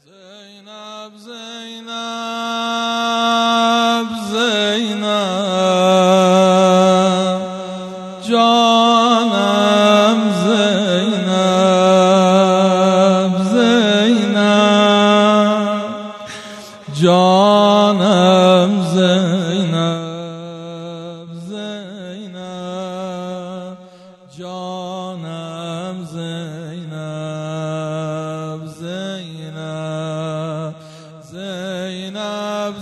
زینب زینب زینب جانم زینب زینب جانم زینب زینب جانم زینب زینب زینب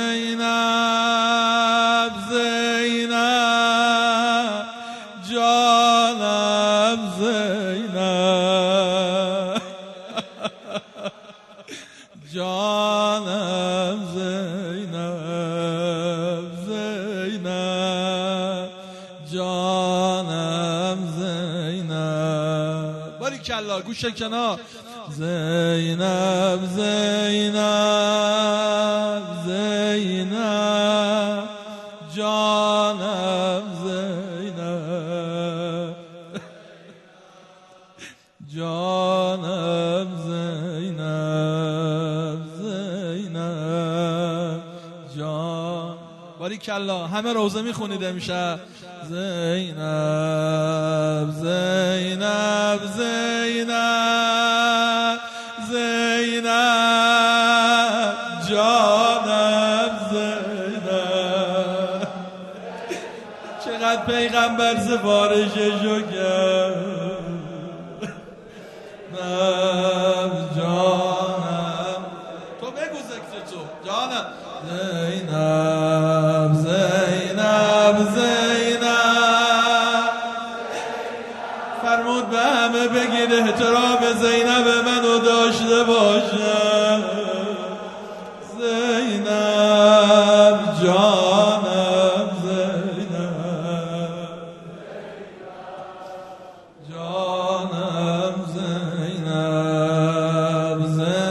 زینب زینب جانم زینب جانم زینب زینب جانم زینب باریکلا گوش کنار زینب زینب زینب جانم زینب جانم زینب زینب جان باریکلا همه روزه میخونید امشب زینب زینب زینب زینب جانم زینب چقدر پیغمبر سفارششو کرد جانم تو بگو ذکر تو جانم زینب زینب زینب فرمود به همه بگید احترام زینب منو داشته باشم زینب جانم زینب جانم زینب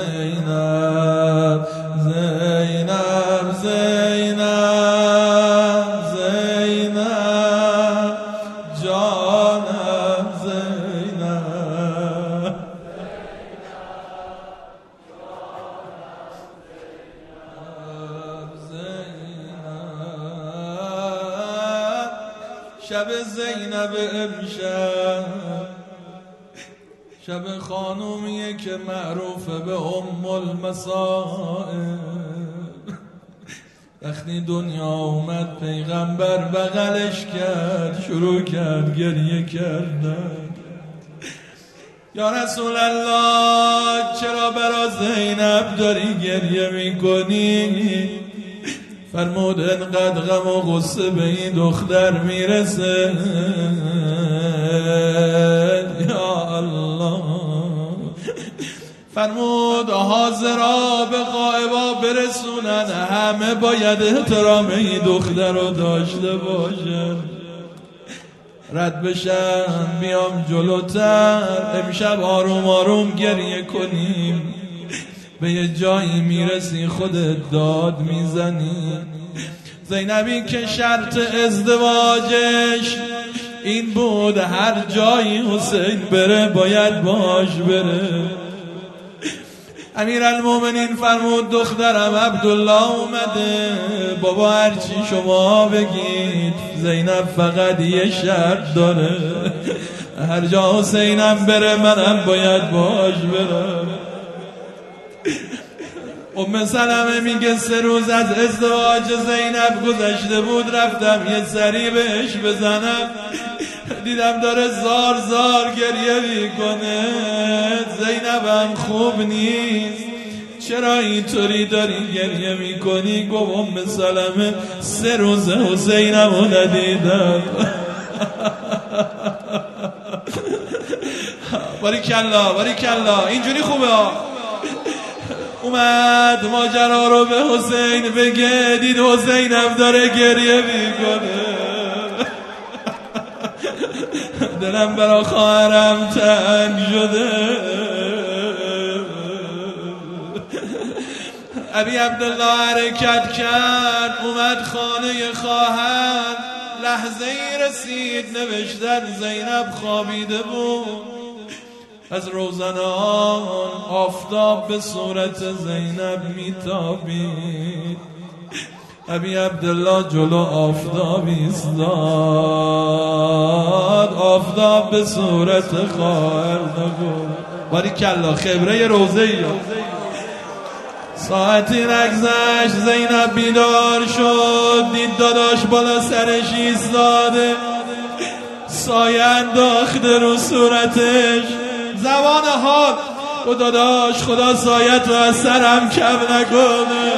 زینب زینب زینب زینب جانم زینب شب زینب امشب شب خانومیه که معروفه به ام المصائب وقتی دنیا اومد پیغمبر بغلش کرد شروع کرد گریه کردن یا رسول الله چرا برا زینب داری گریه میکنی فرمود انقدر غم و غصه به این دختر میرسه یا الله فرمود حاضرا به غائبا برسونن همه باید احترام این دختر رو داشته باشن رد بشن بیام جلوتر امشب آروم آروم گریه کنیم به یه جایی میرسی خودت داد میزنی زینبی که شرط ازدواجش این بود هر جایی حسین بره باید باش بره امیرالمومنین فرمود دخترم عبدالله اومده بابا هرچی شما بگید زینب فقط یه شرط داره هر جا حسینم بره منم باید باش برم ام سلمه میگه 3 روز از ازدواج زینب گذشته بود رفتم یه سری بهش بزنم دیدم داره زار زار گریه میکنه زینبم خوب نیست چرا اینطوری داری گریه میکنی گفت ام سلمه 3 روز حسینمو ندیدم باریکلا باریکلا اینجوری خوبه اومد ماجرا رو به حسین بگه دید حسینم داره گریه میکنه دلم برا خواهرم تنگ شده ابی عبدالله حرکت کرد اومد خانه خواهر لحظه ای رسید نوشتن زینب خوابیده بود از روزنان آفتاب به صورت زینب میتابید. ابی عبدالله جلو آفتاب ایستاد، آفتاب به صورت خواهر نگفت. باریکلا خبره روزه ای. ساعتی نگذشت زینب بیدار شد، دید داداش بالا سرش ایستاده، سایه انداخته رو صورتش. زبان حال و داداش خدا سایت رو از سرم کم نکنه،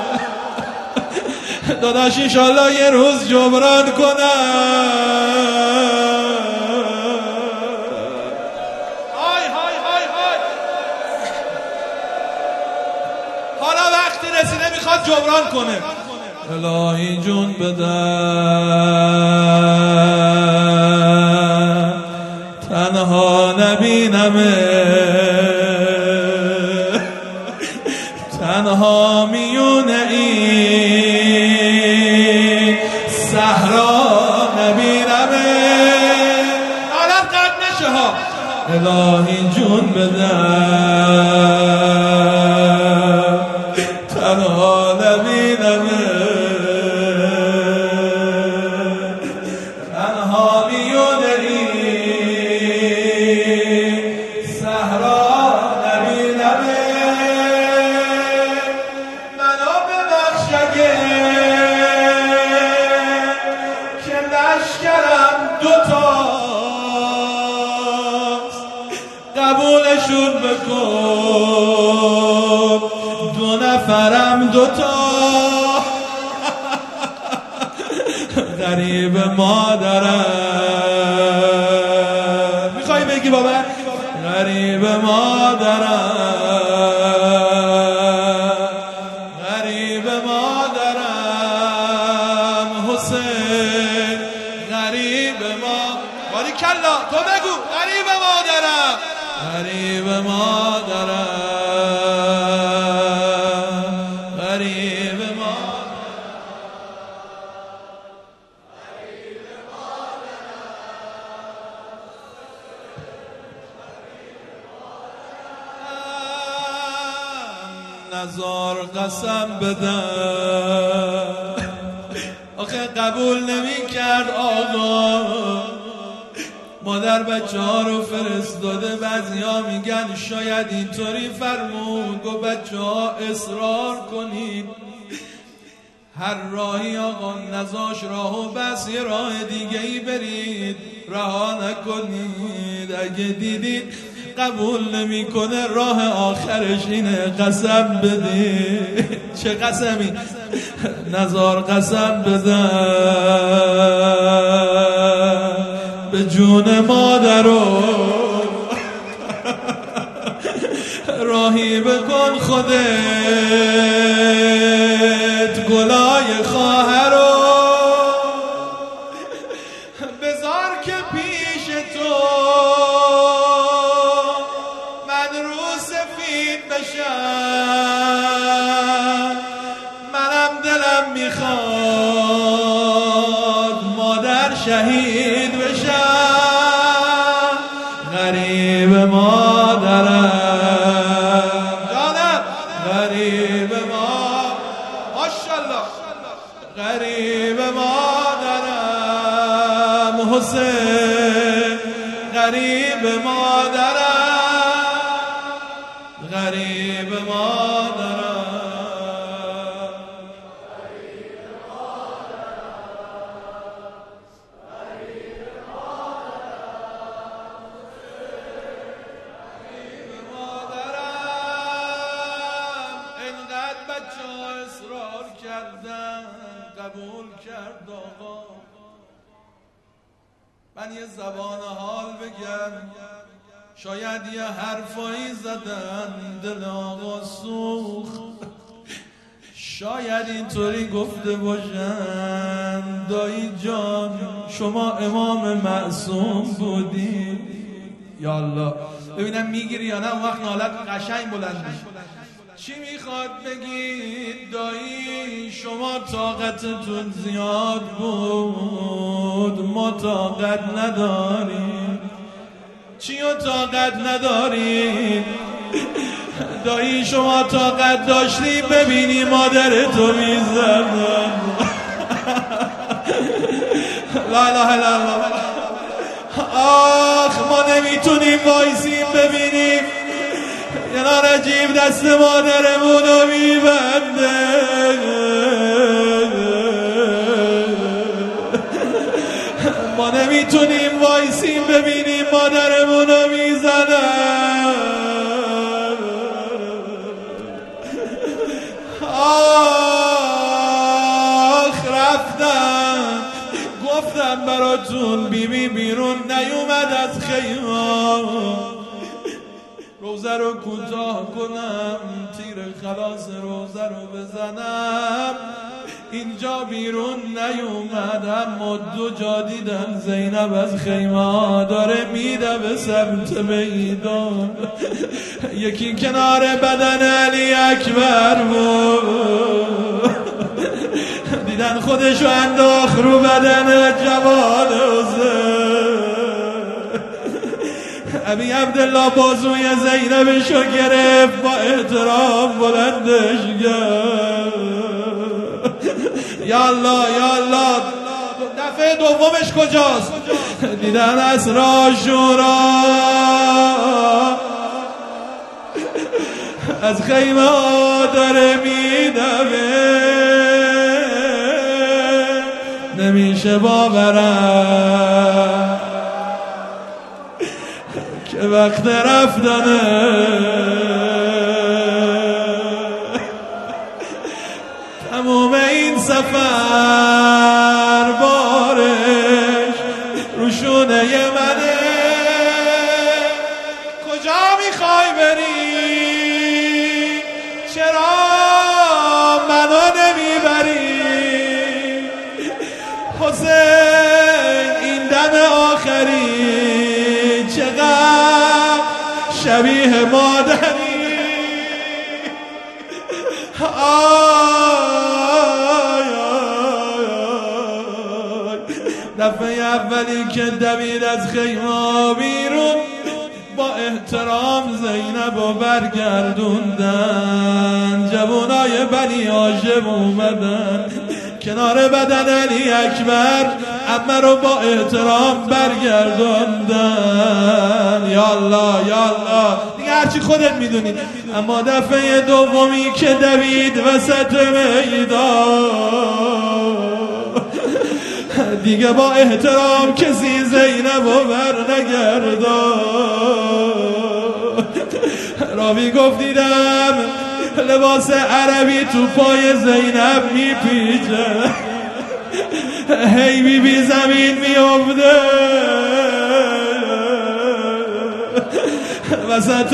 داداش انشالله یه روز جبران کنم. حالا وقتی رسیده میخواد جبران کنه. الهی جون بده تنها نبینمه، تنها میونه این صحرا نبینمه. عالم قد نشه ها. الهی جون بده تنها نبینمه، تنها میونه این صحرا نبینمه. منو ببخش اگه که لشکرم دوتاست، قبولشون بکن دو نفرم دوتا. غریب مادرم، میخوایی بگی بابا؟ غریب مادرم، غریب مادرم حسین، غریب ما. باریکلا تو بگو غریب مادرم، غریب مادرم، غریب نزار قسم بدم، آخه قبول نمی کرد آقا. مادر بچه ها رو فرستاده، بعضی ها میگن شاید اینطوری فرمود، گو بچه ها اصرار کنید هر راهی آقا نزاش راهو بس، یه راه دیگه ای برید، رها نکنید. اگه دیدید قبول نمیکنه راه آخرش اینه قسم بدید. چه قسمی؟ نزار قسم بده به جون مادرو، راهی بکن خودت گلای خواهرو، بذار که پیش تو من رو سفید بشم. منم دلم میخواد مادر شهید بشم. غریب مادرم جانم، غریب ماشالله، غریب مادرم حسین، غریب مادرم، غریب مادرم. اصرار کردن قبول کرد آقا. من یه زبان حال بگم، شاید یه حرفایی زدن دل آقا سوخت، شاید اینطوری گفته باشن دایی جان شما امام معصوم بودی. یا الله ببینم میگیری یا نه. اون وقت نالت قشنگ بلند میشه. چی میخواد بگید دایی؟ شما طاقتتون زیاد بود، ما طاقت نداریم. چی و طاقت نداری؟ دایی شما طاقت داشتی ببینی مادر تو میزدن. لا اله الا الله. آخ ما نمیتونیم وایسیم ببینیم یه نجیب دست مادرمونو میبنده. ما نمیتونیم وایسیم ببینیم مادرمونو میزنن. آخ رفتم گفتم براتون بیبی بیرون نیومد از خیمه. روزه رو کوتاه کنم تیر خلاص روزه رو بزنم. اینجا بیرون نیومد اما دو جا دیدن زینب از خیمه داره میده به سمت میدان. یکی کنار بدن علی اکبر بود دیدن خودشو انداخت رو بدن جواد حسین. ابی عبدالله بازوی زینبشو گرفت با احترام بلندش کرد. یا الله یا الله. دفعه دومش کجاست؟ دیدن اسرى عاشورا از خیمه داره میدوه. نمیشه باورم که وقت رفتنه تموم این سفر بارش روشونه منه. کجا میخوای بری؟ چرا منو نمیبری؟ حسین این دم آخری چقدر شبیه مادری. دفعه اولی که دوید از خیمه بیرون با احترام زینب رو برگردوندن. جوانای بنی هاشم اومدن کنار بدن علی اکبر عمه رو با احترام برگردوندن. یا الله یا الله دیگه هرچی خودت میدونی. اما دفعه دومی که دوید وسط میدان دیگه با احترام کسی زینب رو برنگردان. راوی گفت دیدم لباس عربی تو پای زینب میپیچه. هی بی بی زمین میافته وسط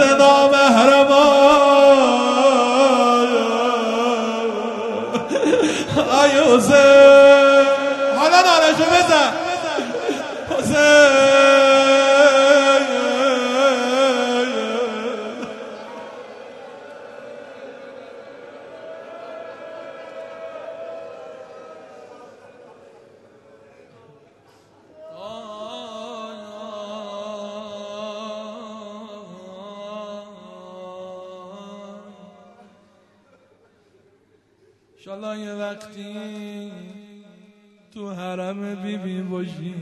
نامحرمان. آی حسین حالا نالشو بزن حسین. انشالله یه وقتی تو حرم بیبی باشی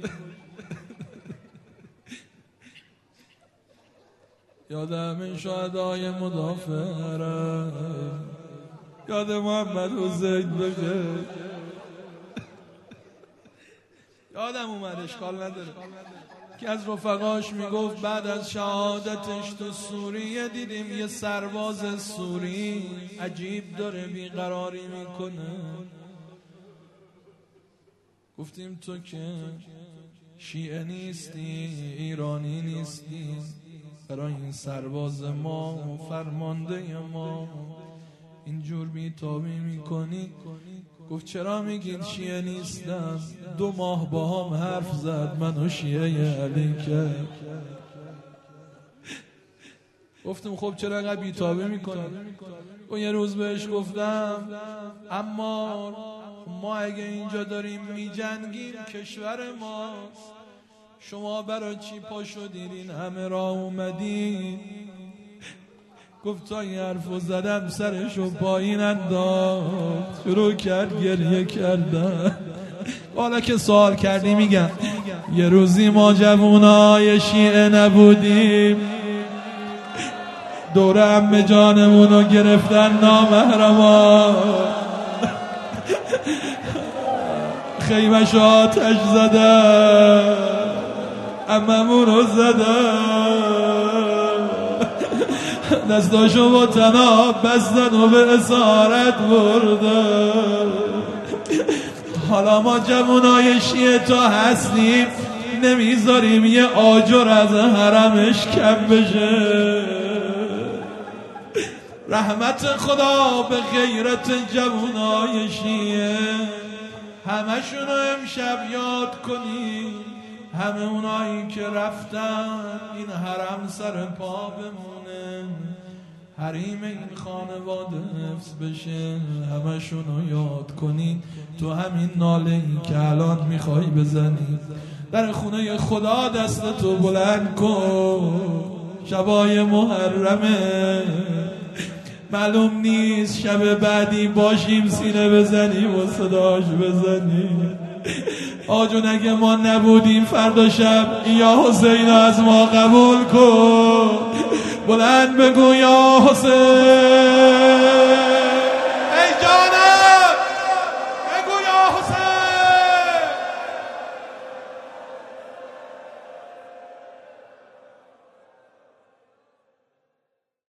یادم این شهدای مدافعه یاد محمد حسین بخیر. یادم اومد اشکال نداره که از رفقاش میگفت بعد از شهادتش تو سوریه دیدیم یه سرباز سوری عجیب داره بیقراری میکنه. گفتیم تو که شیعه نیستی ایرانی نیستی برای این سرباز ما فرمانده ما اینجور بیتابی میکنی؟ گفت چرا میگین شیعه نیستم؟ 2 ماه با هم حرف زد منو شیعه علی کرد. گفتم خب چرا انقدر بیتابی میکنی؟ و یه روز بهش گفتم اما ما اگه اینجا داریم میجنگیم کشور ماست، شما برای چی پا شدین این همه را اومدین؟ گفت تا این حرفو زدم سرشو پایین انداخت، شروع کرد گریه کردن. حالا که سوال کردی میگم یه روزی ما جوونای شیعه نبودیم، دور عمه جانمونو گرفتن نامحرما، خیمش آتش زدن، عممونو زدن، دستاشو با تناب بستن و به اسارت بردن. حالا ما جوانای شیعه تا هستیم نمیذاریم یه آجر از حرمش کم بشه. رحمت خدا به غیرت جوانای شیعه، همشونو امشب یاد کنی، همه اونایی که رفتن این حرم سر پا بمونه، حریم این خانواده حفظ بشه، همشونو یاد کنی. تو همین ناله‌ای که الان میخوای بزنی در خونه خدا دستتو بلند کن. شبای محرمه، معلوم نیست شب بعدی باشیم سینه بزنیم و صداش بزنیم. آجون اگه ما نبودیم فردا شب یا حسین از ما قبول کن، بلند بگو یا حسین.